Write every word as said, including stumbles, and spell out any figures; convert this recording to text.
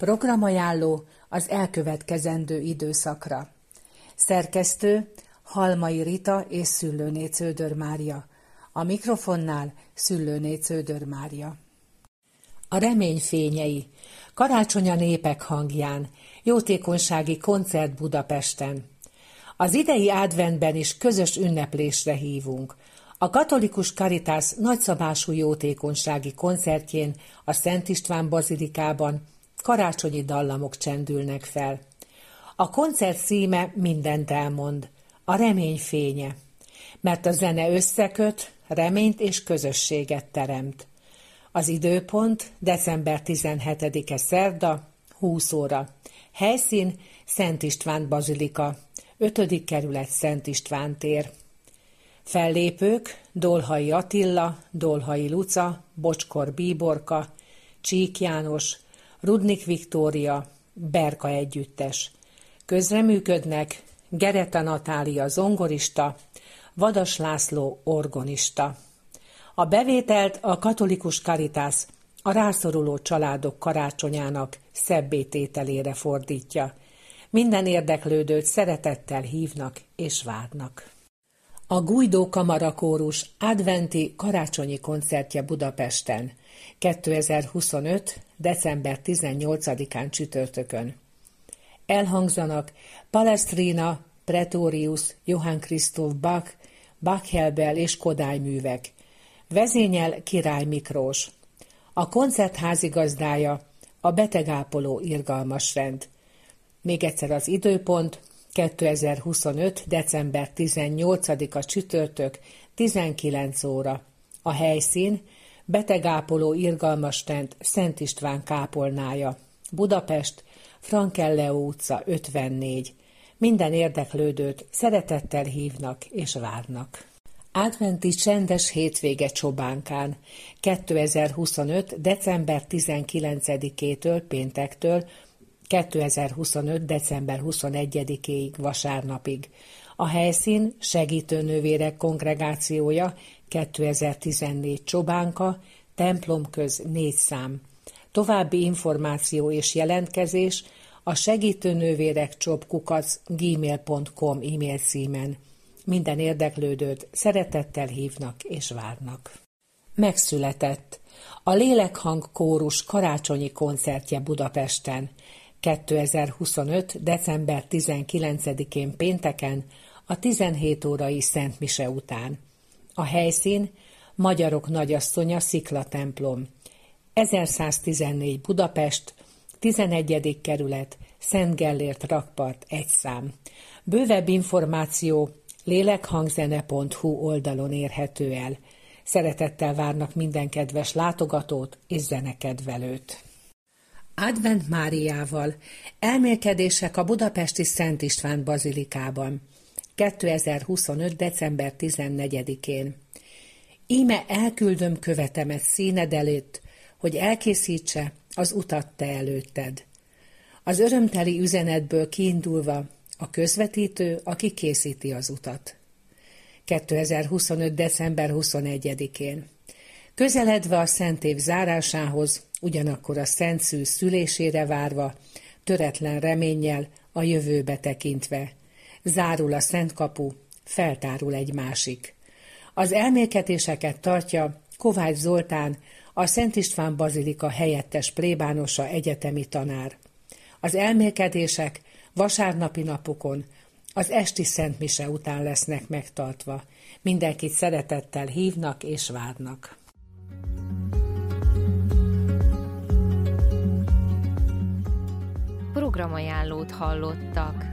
Programajánló az elkövetkezendő időszakra. Szerkesztő Halmai Rita és Szüllőné Cződör Mária. A mikrofonnál Szüllőné Cződör Mária. A remény fényei. Karácsony a népek hangján. Jótékonysági koncert Budapesten. Az idei adventben is közös ünneplésre hívunk. A katolikus Caritas nagyszabású jótékonysági koncertjén a Szent István bazilikában karácsonyi dallamok csendülnek fel. A koncert címe mindent elmond, a remény fénye, mert a zene összeköt, reményt és közösséget teremt. Az időpont december tizenhetedike szerda, húsz óra. Helyszín Szent István bazilika, ötödik kerület Szent István tér. Fellépők Dolhai Attila, Dolhai Luca, Bocskor Bíborka, Csík János, Rudnik Viktória, Berka együttes. Közreműködnek Gereta Natália zongorista, Vadas László orgonista. A bevételt a katolikus Caritas a rászoruló családok karácsonyának szebbé tételére fordítja. Minden érdeklődőt szeretettel hívnak és várnak. A Guido Kamarakórus adventi karácsonyi koncertje Budapesten kétezer-huszonöt. december tizennyolcadikán csütörtökön. Elhangzanak Palestrina, Pretorius, Johann Christoph Bach, Bach-Helbel és Kodály művek. Vezényel Király Miklós. A koncert házigazdája a betegápoló irgalmasrend. Még egyszer az időpont, kétezer-huszonöt. december tizennyolcadika csütörtök, tizenkilenc óra. A helyszín betegápoló irgalmasrend Szent István kápolnája. Budapest, Frankelleó utca ötvennégy. Minden érdeklődőt szeretettel hívnak és várnak. Adventi csendes hétvége Csobánkán kétezer-huszonöt. december tizenkilencedikétől péntektől kétezer-huszonöt. december huszonegyedikéig vasárnapig. A helyszín Segítőnővérek kongregációja, kétezer-tizennégy Csobánka, templomköz négy szám. További információ és jelentkezés a segítőnővérek csob kukac gmail pont com e-mail címen. Minden érdeklődőt szeretettel hívnak és várnak. Megszületett a Lélekhang Kórus karácsonyi koncertje Budapesten kétezer-huszonöt. december tizenkilencedikén pénteken a tizenhét órai Szent Mise után. A helyszín Magyarok Nagyasszonya Szikla templom. ezerszáztizennégy Budapest, tizenegyedik kerület, Szent Gellért rakpart egy szám. Bővebb információ lélekhangzene pont hu oldalon érhető el. Szeretettel várnak minden kedves látogatót és zenekedvelőt. Advent Máriával elmélkedések a budapesti Szent István bazilikában kétezer-huszonöt. december tizennegyedikén. Íme elküldöm követemet színed előtt, hogy elkészítse az utat te előtted. Az örömteli üzenetből kiindulva a közvetítő, aki készíti az utat. kétezer-huszonöt. december huszonegyedikén. Közeledve a szent év zárásához, ugyanakkor a Szent Szűz szülésére várva, töretlen reménnyel a jövőbe tekintve. Zárul a Szent Kapu, feltárul egy másik. Az elmélkedéseket tartja Kovács Zoltán, a Szent István bazilika helyettes plébánosa egyetemi tanár. Az elmélkedések vasárnapi napokon, az esti Szent Mise után lesznek megtartva. Mindenkit szeretettel hívnak és várnak. Programajánlót hallottak.